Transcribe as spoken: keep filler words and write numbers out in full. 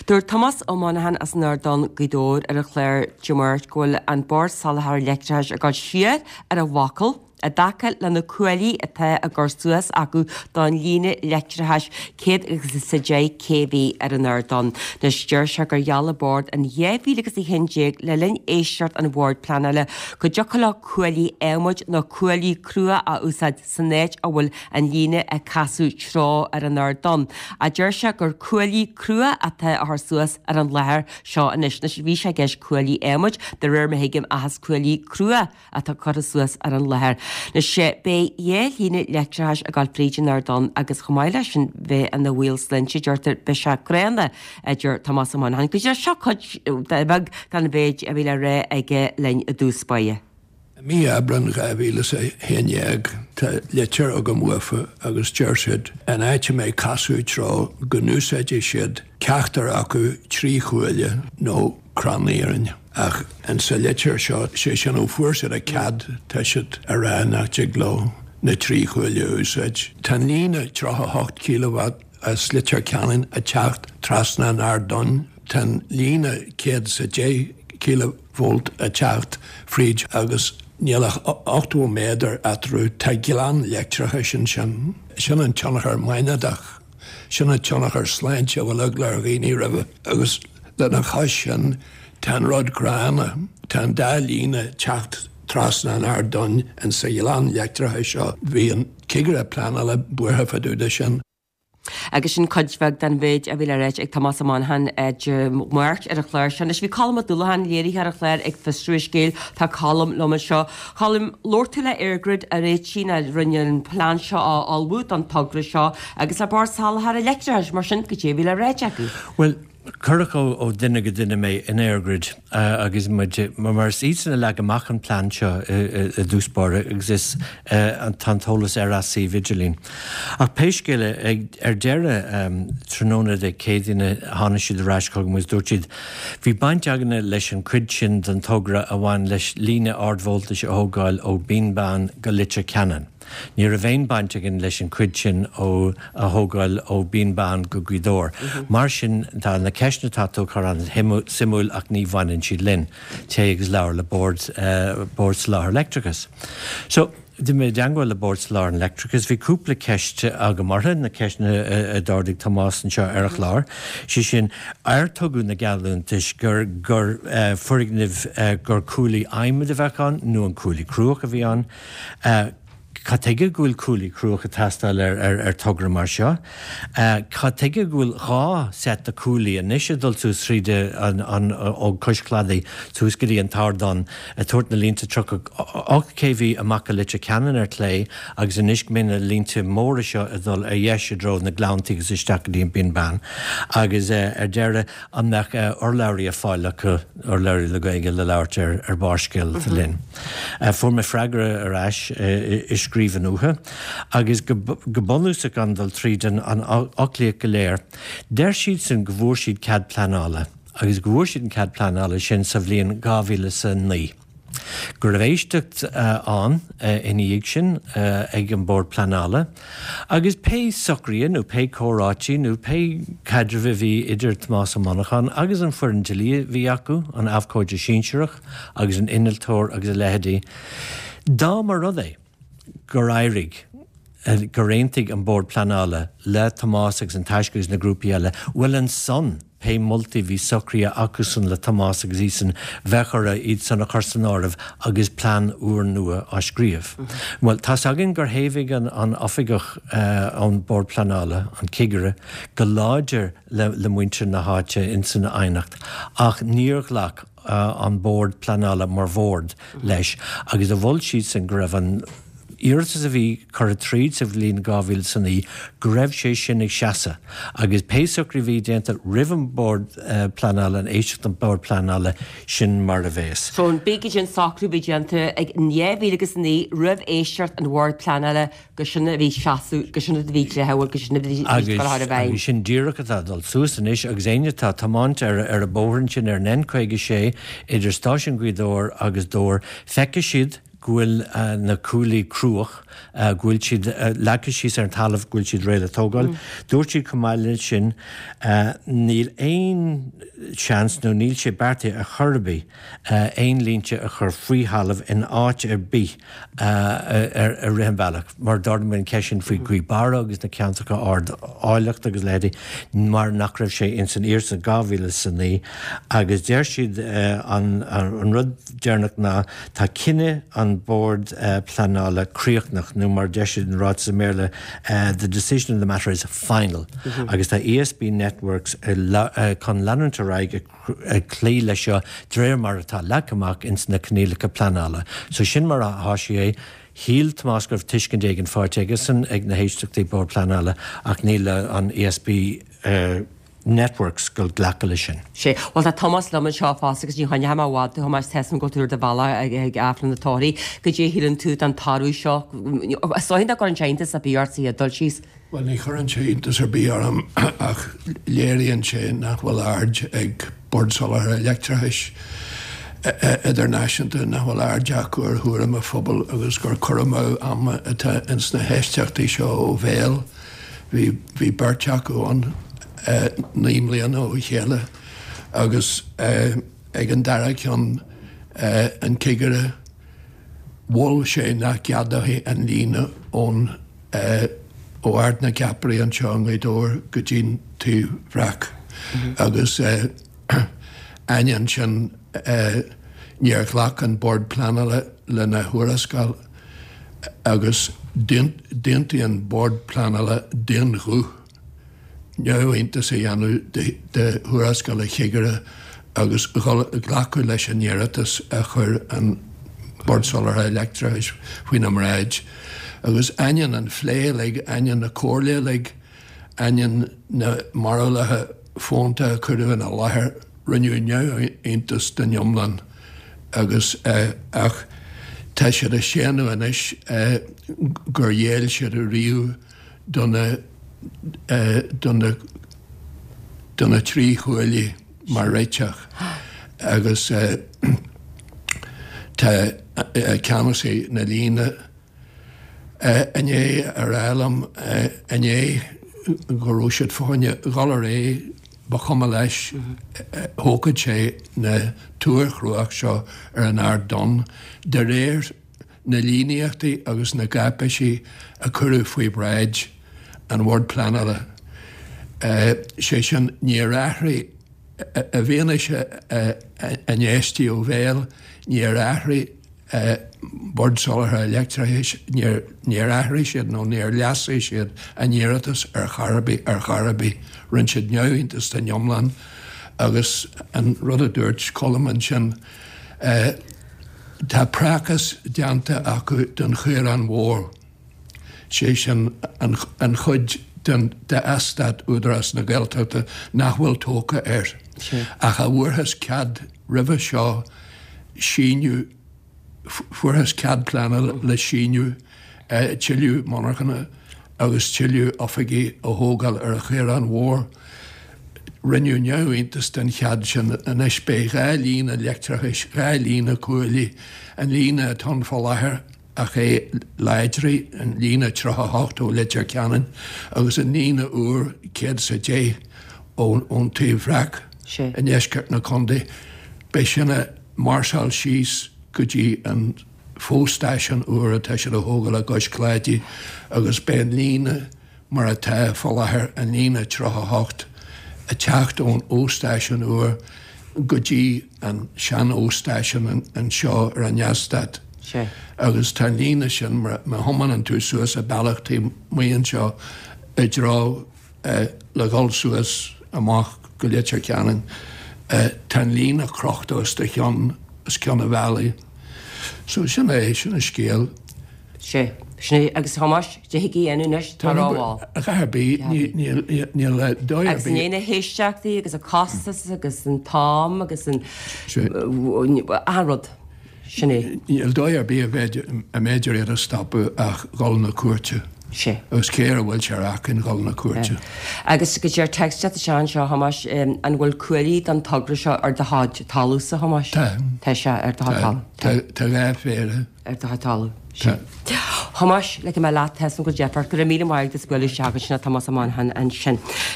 Dúir Thomas Ó Monaghan as Nardon Gidór ar a chléir Jumart Gwyl an bord salahar lectras a gael siar ar a wacal a dacail le na cuailí atá a gur suas acu don líne lectrahas céad agus sa dé céhí ar an Nardon. Na steir se gur geall bord an dhéhí agus i hindig le linn éisiart an bord planile go deocail cuailí émuid na cuailí crua a úsad sannéid a bhfuil an líne a casú trá ar an Nardon. A deir se gur cuailí crua atá a th suas ar an lethir seo inis na bhí se gceis cuailí émuid de réir mehigim ahas cuailí crua atá chur suas ar an lethir. Na sé bé dhé líne lectrahas a gáil príd an Nardon agus chomáile sin bheith an na Wheels Lynch deirtar be se gréanna a deir Thomas Ó Monaghan. Go deir seo chuid bheith gan bhéid a bhíle ré aige lein a dús Spáie. Mí abran ga bhíle sé héineag tá letir a go mufa agus deir siad an áite mé casú trá go núsáide siad ceachtar acu trí chuaile nó craníaran. Ach, an sa letir seo sé sin ó fuair a cad tá siad a rá nach te gló na trí chuaile úsáid. Tá lína trátha hocht kilowatt as letir ceann a teacht trasna an Nardon. Tá lína céad sa dé kilovolt a teacht fríd agus nílach ochtú méidir atrú tá gilán lectratha sin sin. Sin an tionachar mainadach, sin an tionachar sláinte bhfuil aglar rií ribh agus lena chais sin tan rod grána, tan dá lína teacht trasna an Nardon an sa gilán lectratha seo bhí an cigre planala buartha faúda sin. Agus sin codfeg den bhéid a bhíle réit ag Thomas Ó Monaghan muirt ar a chléir sin. Is bhí colm a dúlahan léirí ar a chléir ag festrúis géil tá colm loma seo. Colm lórtaile airgrid a réit sin a rinnean plán seo á albút an tugra seo agus a bar salahar a lectras mar sin go dé bhíle réit acu. Well, Curach ó duine go duine mé in airgrid agus mar mar ísanna le amach an plán seo a dúspáir agus an tantólas ar as sí Vigilín. Ach péiscéile ar deire tróna de céadine hána siad aráiscáil go mus dúirtíad. Bhí baint aganna leis an cuid sin den tógra a bhain leis líne ardvoltais a thógáil ó bínbán go litre ceannan. Ní a bhéin baintegin leis an cuid sin ó a thógáil ó bínbán go Gidór. Mar sin tá na ceisna táú chu an simúil ach ní bhainn siad linn té agus leabhar le bord sláthair electricus. So Di mé deangáil le bord sláthair electricus bhí cúpla ceiste aga martha na ceisna a dáirdigh Tomás an seo ar a chláir. Si sin airtugadh na gealúntais gur gur furighnimh gur cúlaí aimime a bheitán nó an cúlaí cruach a bhí an. Cá teige gúil cúlaí cruach a tastal ar, ar, ar tugra mar seo. Uh, Cá teige gúil rá set a cúlaí a níos dul tú sríide an, an, ó coscladaí tús goí an Tardon a tuairt na línta trocha ocht kV amach a litre ceann ar clé agus a níos min a línta móra seo a dul a dhéise dro na glantaí agus isteachdaí an bínbán. Agus uh, ar deire amnach uh, orlairí a fáil acu orlairí le gaige le leirt ar, ar bárscil mm-hmm. linn. Uh, Fuair me freigra ar ais uh, is scríban utha, agus go bonúsa gandal trídan an achlíoch go léir. Der siad san go bhfuair siad cad planála, agus go bhfuair siad an cad planála sin sa bhliain gámhíle sa ní. Gur a bhéisteacht uh, an uh, in íag sin uh, ag an bord planála, agus pé socríon nó pé córáití nó pé cadre bhí idir Tomás Ó Monaghan, agus an fuair an dilí bhí acu, an afcóide sínseireach, agus an inaltóir agus a leheadí. Dá mar rud é. Gur éirig, gur réintigh an bord planála le Tomás agus an taisceús na grúpi eile, bhfuil an son pe multi bhí socria acusan le Tomás agus ísan bhechara iad sanna chusanárah agus plán uair nua á scríomh. Mm-hmm. Well, tá agin gur héimhigh an, an ofiigech uh, an bord planála, an cigire, go láidir le, le muintir na háte in sanna einacht, ach níor lach uh, an bord planála mar bhórd leis, agus a bhfuil siad san greibh an Iirtas a bhí chur a tríd sa bhlíon gábhíl san í go raibh sé sin ag seasa, agus péasachrí bhí déanta rivan bord uh, planála an éisteacht an bord planála sin mar a bhés. So an bíigi sin sacrú bhí déanta ag néamhí agus ní ribh éisteacht an bord planála go sinna bhí seaasú, go sinna bhí léthhail go sinna bhí chuthar a bheith. Agus sin díreach atá dul suas inis agus aine tá tamáint ar, ar a bóhann sin ar nen chuige sé idir stáisiún Gidór agus dór feice siad ghfuil uh, na cúlaí cruach uh, ghfuil siad uh, lecha síos ar an talamh ghfuil siad réile tógáil. Dúirt siad cumáile sin uh, níl éon seans nó níl sé beartaí a churbí uh, éon línte a chur fríhalamh in áit ar bí uh, ar ar rihanbealach. Mar dordamin ceisisin faoi grí bara agus na ceantacha ard áilecht agus lédi mar nach raibh sé in san ír sa gáhíle san ní agus déir siad uh, an, an, an rud dearnach na tá cinenne an board uh, planála críochnach nó mar deisiad an rád sa méle uh, the decision of the matter is final. Mm-hmm. Agus tá E S B Networks uh, la, uh, chun leananta raig a clí lei seo dréir mar atá lecamach ins na cnéalacha planála. So sin mar a háisi é híl Tomásgraf tuiscin déag an fátegus san ag na héisteachtaí board planála ach níle an E S B uh, Networks go ghlaca sin. sé bhil tá Thomas Luman seo fása agus ní haine ha bhád tú más tesan go túir de bhela ag aflan natóirí go dé híann tú an tarú seo sáinna go an teanta a bíartsaí a dul síos. Well ní chur an teantas ar bíarm ach léiríonn sé nach bhfuil ard ag bordsolar electrahis idirnáisiúnta nach bhfuil ard deachúir thuaim a phobal agus gur chumá am atá ins na heisteachtaí seo ó bhéal hí hí beirteach óin Uh, níimlíon ó chéile agus uh, ag an dara ceann uh, an cigire bhil sé nach ceadaí an lína ón uh, ó ard na ceapaí an seán édóir go dtín tú bhreac. Mm-hmm. Agus uh, ainean sin uh, níorchlach an board planala le na thuarascáil agus dintaí an board planala dinrú. Neu inta sé anú de thuarascáil a chéigire agus ghlacu leis an néiratas a chur an bordsolar electrahis faoin am ráid. Agus ainean an phléil ag ainean na cóirléil ag ainean na marálathe fónta a chuireadh a láthair rinneú neu intas den Iomlan. Agus uh, ach tá siad a séanú inis uh, gur dhéal siad a riú donna Uh, donna donna trí chuailí mar réiteach agus uh, tá uh, ceannasaí na lína uh, ané ar elam uh, ané gurú siad fáinne galar é ba chuma leis thócaid sé na túrchruach seo ar an ard don de réir na líneachtaí agus na gapaisí a curú faoi breid an word planala. Uh, sé sin ní ráthraí a bhéana se an éistí ó bhéal ní ráthraí bordsolartha electrahis ní ráthraí siad nó ní leasaí siad a níratas ar charabí ar charabí rinn siad neoíntas den Iomlan agus an rud a dúirt Coleman sin uh, tá práchas deanta acu den chuir an mhór. sé sin an, an chud den de astad údras na Gaeltachta nach bhfuil tóca air. Sure. Ach a bhuarthas cad ribh seo síniu, fuarthas cad planna le síniu uh, tiiliú monarchanna agus tiiliú ofaigí a hógal ar a chéir an mhór. Rinneú neoíntas den chead sin an isbé rá lína electrachis, rá lína cuailí an lína atá fálathair a ché leidrí an lína trotha hocht ó litir ceanan agus an lína úr céad sa dé ón ón tíomhreac an éisceart na condaí. Bei sinna Marshall síos go dtí an fóstáisian úr atá sé a hógal a gos cláidí agus be an lína mar atá fálathair an lína trotha hocht a teacht ón óstáisian úr go dtí an sean óstáisian an, an seo ar an neastad. Sure. Agus tá lína sin mar thoman an tú suas a bailachtaí maon seo i drá uh, le gáil suas amach go léitear ceanan uh, tá lína crochtás de chean is ceanna bhealaí. So sin é sin a scéal. sé Sné agus thomas de hií enúnes táráháil. A charbí ní le dóir. Agus néna héisteachtaí agus a costas agus an tám agus an anrod. Sinné. Níl dóir bí a bheith a méidir ar a stoppa ach gáil na cuairte. sé. Agus céir bhfuil seach in gáilna cuairte. Agus go dtíar texte seán seo hamas an bhfuil cuaí an tugra seo ar de háid talúsa hamas Tá se ar de hátal. Tá ré féle Ar de hátalú. Hamas le me lá tesan go Jeffar go mí maiid is scoil seagan sinna Thomas amán an sin.